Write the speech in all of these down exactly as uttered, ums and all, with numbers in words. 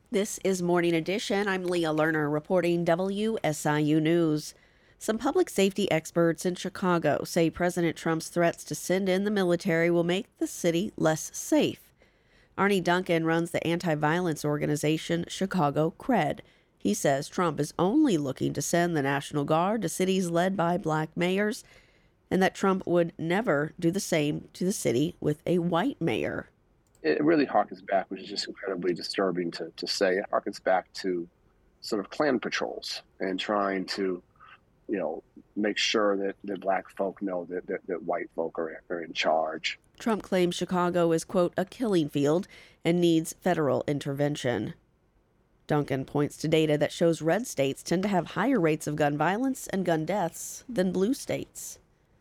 This is Morning Edition. I'm Leah Lerner reporting W S I U News. Some public safety experts in Chicago say President Trump's threats to send in the military will make the city less safe. Arnie Duncan runs the anti-violence organization Chicago Cred. He says Trump is only looking to send the National Guard to cities led by black mayors, and that Trump would never do the same to the city with a white mayor. It really harkens back, which is just incredibly disturbing to, to say. It harkens back to sort of Klan patrols and trying to, you know, make sure that, that black folk know that, that, that white folk are, are in charge. Trump claims Chicago is, quote, a killing field and needs federal intervention. Duncan points to data that shows red states tend to have higher rates of gun violence and gun deaths than blue states.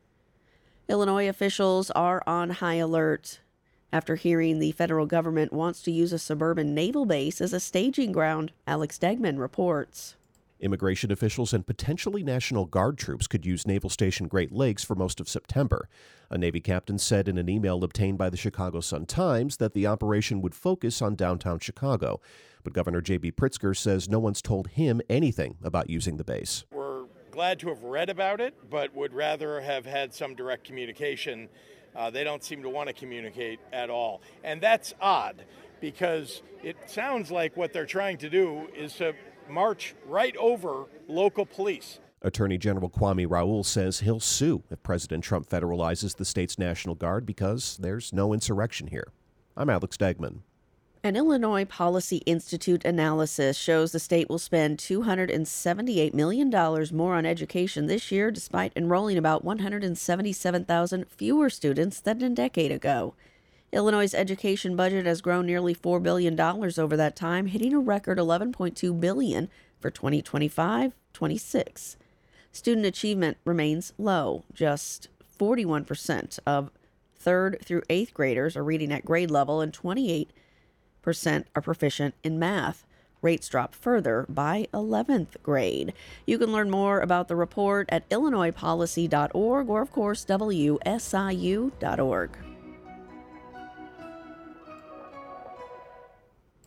Illinois officials are on high alert after hearing the federal government wants to use a suburban naval base as a staging ground. Alex Degman reports. Immigration officials and potentially National Guard troops could use Naval Station Great Lakes for most of September. A Navy captain said in an email obtained by the Chicago Sun-Times that the operation would focus on downtown Chicago. But Governor J B Pritzker says no one's told him anything about using the base. We're glad to have read about it, but would rather have had some direct communication. Uh, they don't seem to want to communicate at all. And that's odd, because it sounds like what they're trying to do is to march right over local police. Attorney General Kwame Raoul says he'll sue if President Trump federalizes the state's National Guard because there's no insurrection here. I'm Alex Degman. An Illinois Policy Institute analysis shows the state will spend two hundred seventy-eight million dollars more on education this year, despite enrolling about one hundred seventy-seven thousand fewer students than a decade ago. Illinois' education budget has grown nearly four billion dollars over that time, hitting a record eleven point two billion dollars for twenty twenty-five twenty-six. Student achievement remains low. Just forty-one percent of third through eighth graders are reading at grade level, and twenty-eight percent are proficient in math. Rates drop further by eleventh grade. You can learn more about the report at illinois policy dot org or, of course, W S I U dot org.